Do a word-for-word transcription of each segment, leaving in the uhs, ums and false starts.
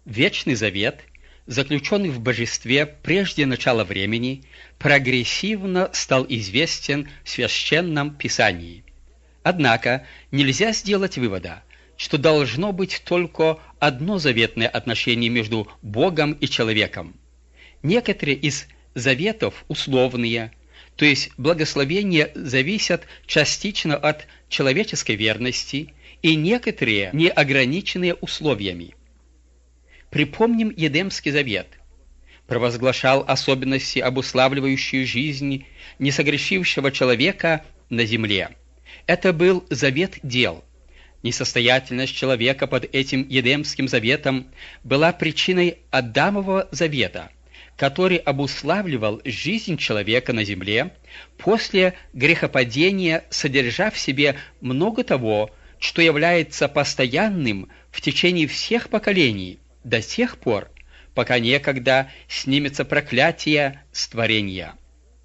Вечный Завет, заключенный в Божестве прежде начала времени, прогрессивно стал известен в Священном Писании. Однако нельзя сделать вывода, что должно быть только одно заветное отношение между Богом и человеком. Некоторые из заветов условные, то есть благословения зависят частично от человеческой верности, и некоторые не ограничены условиями. Припомним Едемский завет. Провозглашал особенности, обуславливающие жизнь несогрешившего человека на земле. Это был завет дел. Несостоятельность человека под этим Едемским заветом была причиной Адамового завета, который обуславливал жизнь человека на земле после грехопадения, содержа в себе много того, что является постоянным в течение всех поколений, до тех пор, пока некогда снимется проклятие с творения.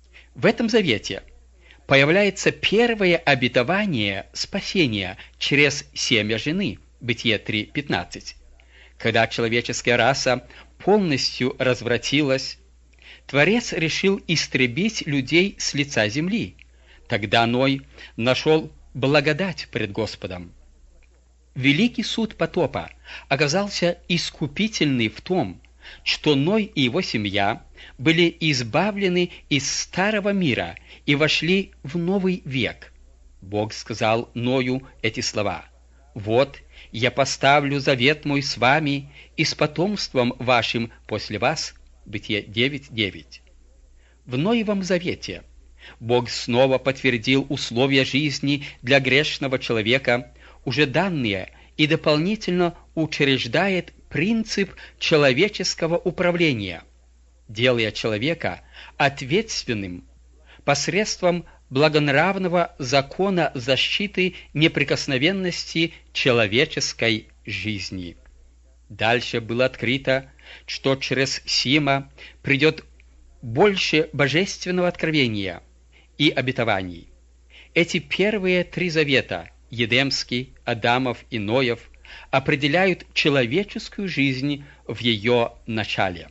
В этом завете появляется первое обетование спасения через семя жены, Бытие три пятнадцать. Когда человеческая раса полностью развратилась, Творец решил истребить людей с лица земли. Тогда Ной нашел благодать пред Господом. Великий суд потопа оказался искупительный в том, что Ной и его семья были избавлены из старого мира и вошли в новый век. Бог сказал Ною эти слова: «Вот, я поставлю завет мой с вами и с потомством вашим после вас». Бытие девять девять. В Ноевом завете Бог снова подтвердил условия жизни для грешного человека, уже данные, и дополнительно учреждает принцип человеческого управления, делая человека ответственным посредством благонравного закона защиты неприкосновенности человеческой жизни. Дальше было открыто, что через Сима придет больше божественного откровения и обетований. Эти первые три завета, Едемский, Адамов и Ноев, определяют человеческую жизнь в ее начале.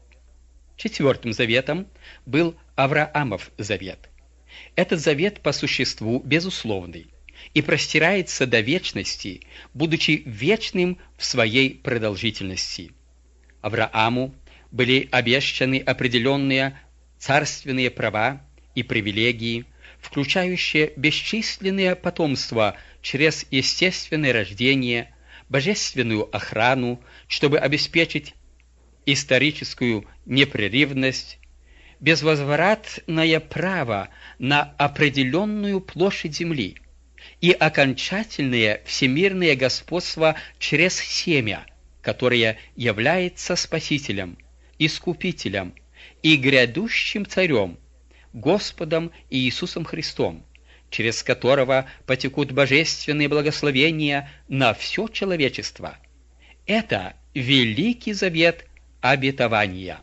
Четвертым заветом был Авраамов завет. Этот завет по существу безусловный и простирается до вечности, будучи вечным в своей продолжительности. Аврааму были обещаны определенные царственные права и привилегии, включающие бесчисленное потомство через естественное рождение, божественную охрану, чтобы обеспечить историческую непрерывность, безвозвратное право на определенную площадь земли и окончательное всемирное господство через семя, которое является Спасителем, Искупителем и грядущим Царем, Господом Иисусом Христом, через которого потекут божественные благословения на все человечество. Это Великий Завет обетования.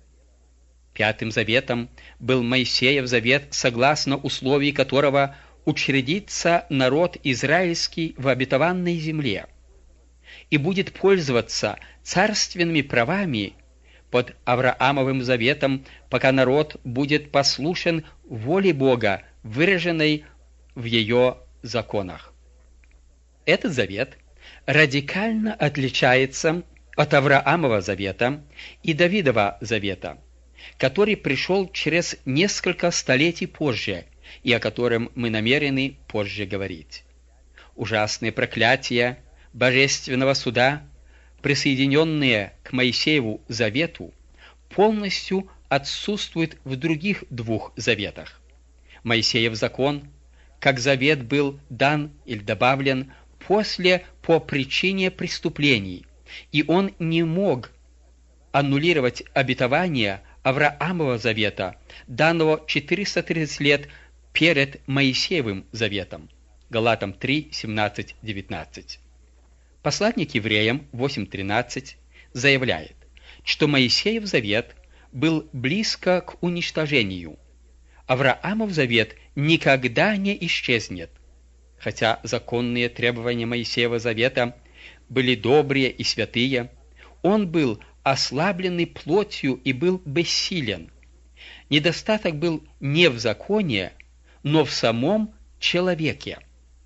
Пятым заветом был Моисеев завет, согласно условий которого учредится народ израильский в обетованной земле и будет пользоваться царственными правами под Авраамовым заветом, пока народ будет послушен воле Бога, выраженной в ее законах. Этот завет радикально отличается от Авраамова завета и Давидова завета, который пришел через несколько столетий позже и о котором мы намерены позже говорить. Ужасные проклятия божественного суда, присоединенные к Моисееву завету, полностью отсутствуют в других двух заветах. Моисеев закон, как завет, был дан или добавлен после по причине преступлений, и он не мог аннулировать обетование Авраамова завета, данного четыреста тридцать лет перед Моисеевым заветом. Галатам три семнадцать девятнадцать. Посланник евреям восемь тринадцать заявляет, что Моисеев завет был близко к уничтожению. Авраамов завет никогда не исчезнет, хотя законные требования Моисеева завета были добрые и святые. он был ослабленный плотью и был бессилен. Недостаток был не в законе, но в самом человеке.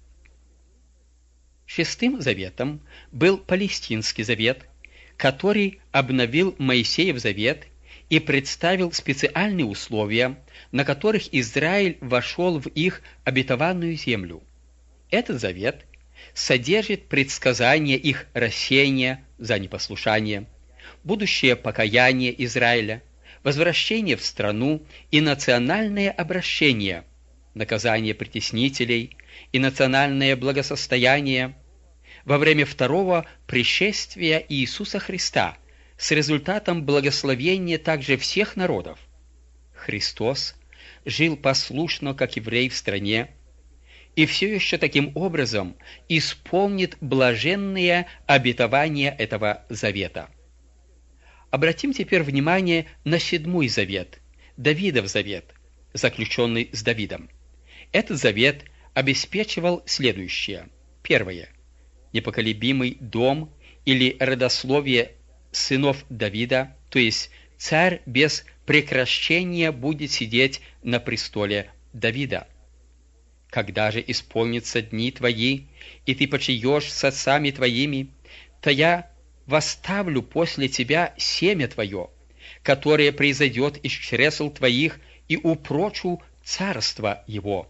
Шестым заветом был Палестинский завет, который обновил Моисеев завет и представил специальные условия, на которых Израиль вошел в их обетованную землю. Этот завет содержит предсказание их рассеяния за непослушание, будущее покаяние Израиля, возвращение в страну и национальное обращение, наказание притеснителей и национальное благосостояние во время второго пришествия Иисуса Христа с результатом благословения также всех народов. Христос жил послушно, как еврей в стране, и все еще таким образом исполнит блаженные обетования этого завета. Обратим теперь внимание на седьмой завет, Давидов завет, заключенный с Давидом. Этот завет обеспечивал следующее. Первое. Непоколебимый дом или родословие сынов Давида, то есть царь без прекращения будет сидеть на престоле Давида. Когда же исполнятся дни твои, и ты почиешь с отцами твоими, то я восставлю после тебя семя твое, которое произойдет из чресл твоих, и упрочу царство его.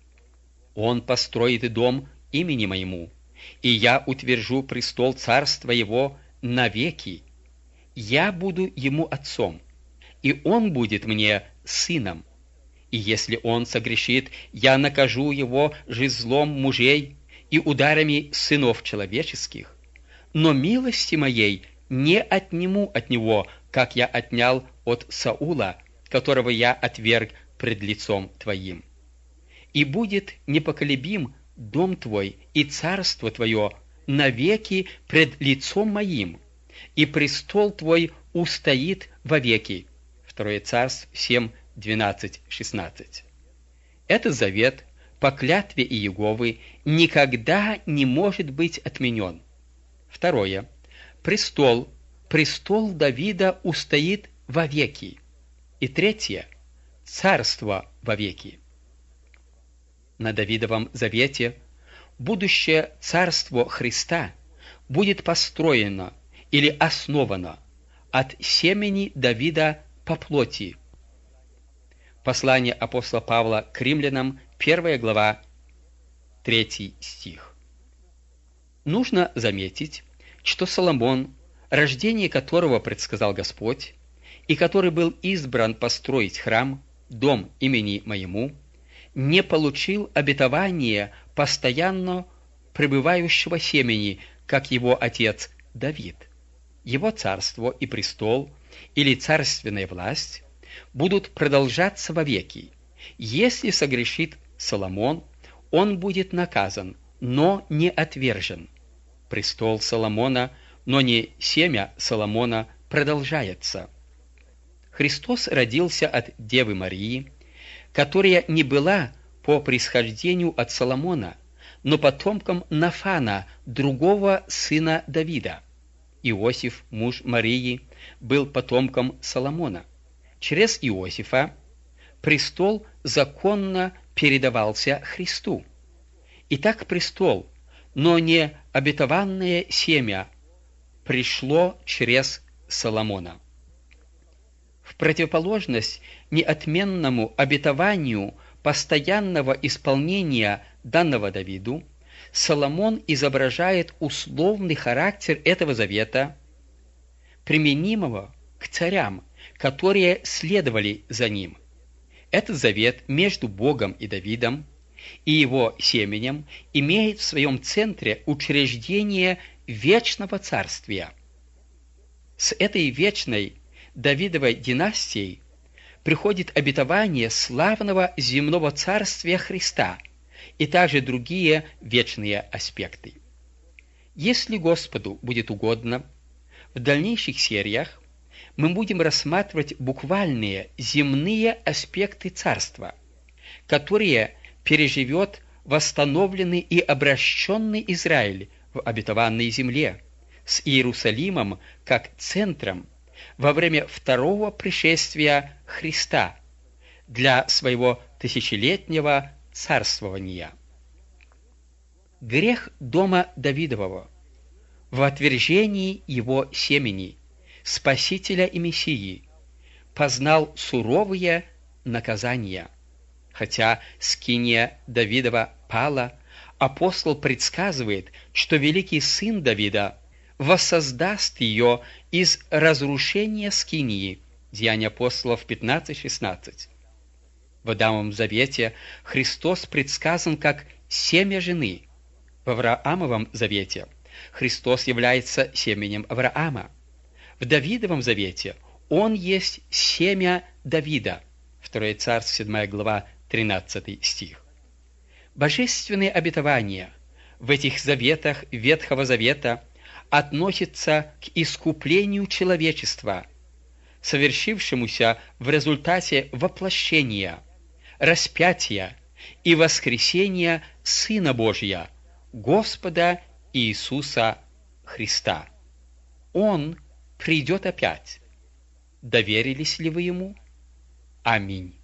Он построит и дом имени моему, и я утвержу престол царства его навеки. Я буду ему отцом, и он будет мне сыном. И если он согрешит, я накажу его жезлом мужей и ударами сынов человеческих. Но милости моей не отниму от него, как я отнял от Саула, которого я отверг пред лицом твоим. И будет непоколебим дом твой и царство твое навеки пред лицом моим, и престол твой устоит вовеки. Второе Царств семь, двенадцать, шестнадцать. Этот завет по клятве Иеговы никогда не может быть отменен. Второе. Престол, престол Давида устоит вовеки. И третье. Царство вовеки. На Давидовом завете будущее царство Христа будет построено или основано от семени Давида по плоти. Послание апостола Павла к римлянам, первая глава, третий стих. Нужно заметить, что Соломон, рождение которого предсказал Господь, и который был избран построить храм, дом имени моему, не получил обетования постоянно пребывающего семени, как его отец Давид. Его царство и престол, или царственная власть, будут продолжаться вовеки. Если согрешит Соломон, он будет наказан, но не отвержен. Престол Соломона, но не семя Соломона, продолжается. Христос родился от Девы Марии, которая не была по происхождению от Соломона, но потомком Нафана, другого сына Давида. Иосиф, муж Марии, был потомком Соломона. Через Иосифа престол законно передавался Христу. Итак, престол, но не обетованное семя, пришло через Соломона. В противоположность неотменному обетованию постоянного исполнения данного Давиду, Соломон изображает условный характер этого завета, применимого к царям, которые следовали за ним. Этот завет между Богом и Давидом и его семенем имеет в своем центре учреждение вечного царствия. С этой вечной Давидовой династией приходит обетование славного земного царствия Христа и также другие вечные аспекты. Если Господу будет угодно, в дальнейших сериях мы будем рассматривать буквальные земные аспекты царства, которые переживет восстановленный и обращенный Израиль в обетованной земле с Иерусалимом как центром во время второго пришествия Христа для своего тысячелетнего царствования. Грех дома Давидового в отвержении его семени, Спасителя и Мессии, познал суровые наказания. Хотя скиния Давидова пала, апостол предсказывает, что великий сын Давида воссоздаст ее из разрушения скинии. Деяния апостолов пятнадцать шестнадцать. В Адамовом завете Христос предсказан как семя жены. В Авраамовом завете Христос является семенем Авраама. В Давидовом завете Он есть семя Давида. второе Царств, седьмая глава, тринадцатый стих. Божественные обетования в этих заветах Ветхого Завета относятся к искуплению человечества, совершившемуся в результате воплощения, распятия и воскресения Сына Божия, Господа Иисуса Христа. Он придет опять. Доверились ли вы Ему? Аминь.